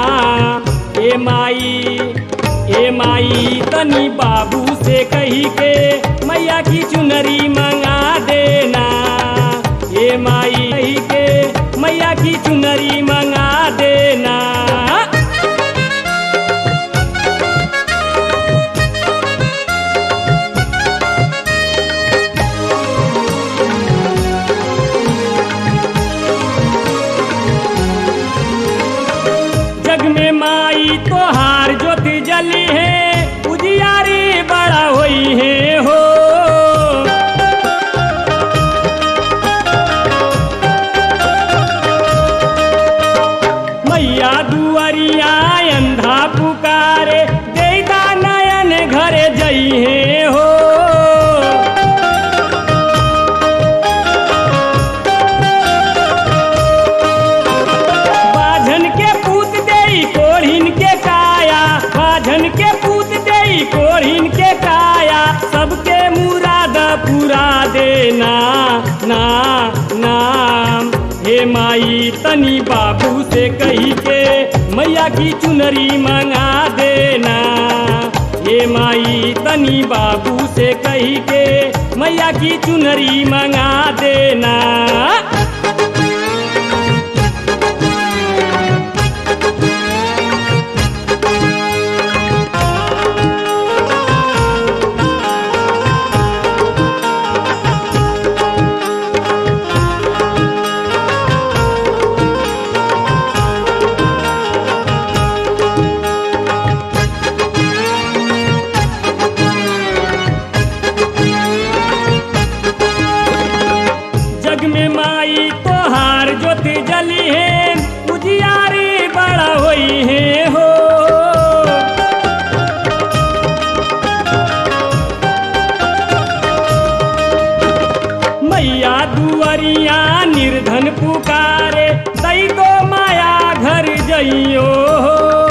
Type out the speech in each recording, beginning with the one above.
ए माई तनी बाबू से कही के मैया की चुनरी मंगा देना। ए माई कही के मैया की चुनरी मंगा देना। जग में माई तोहार ज्योति जली है, उजियारी बड़ा होई है हो। मैया दुआरिया अंधा पुकारे, देदा नयन घरे जई है हो। बाझन के पूत देई कोढ़िन के काया, बाझन के पूत देई कोढ़िन के काया, सबके मुराद पूरा देना ना नाम। हे माई तनी बाबू से कही के मैया की चुनरी मंगा देना। हे माई तनी बाबू से कही के मैया की चुनरी मंगा देना। जग में माई तोहार ज्योति जली है, उजियारी बड़ा होई है हो। मैया दुआरिया निर्धन पुकारे, दई दो माया घर जइयो हो।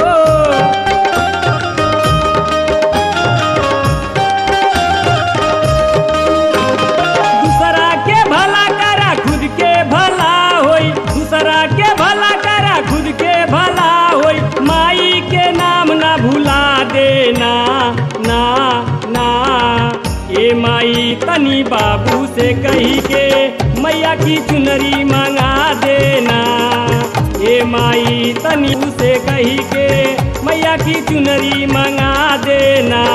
दूसरा के भला करा खुद के भला होई, दूसरा के भला करा खुद के भला होई। माई के नाम ना भुला देना ना ना। ए माई तनी बाबू से कही के मैया की चुनरी मंगा देना। ए माई तनी से कही के मैया की चुनरी मंगा देना।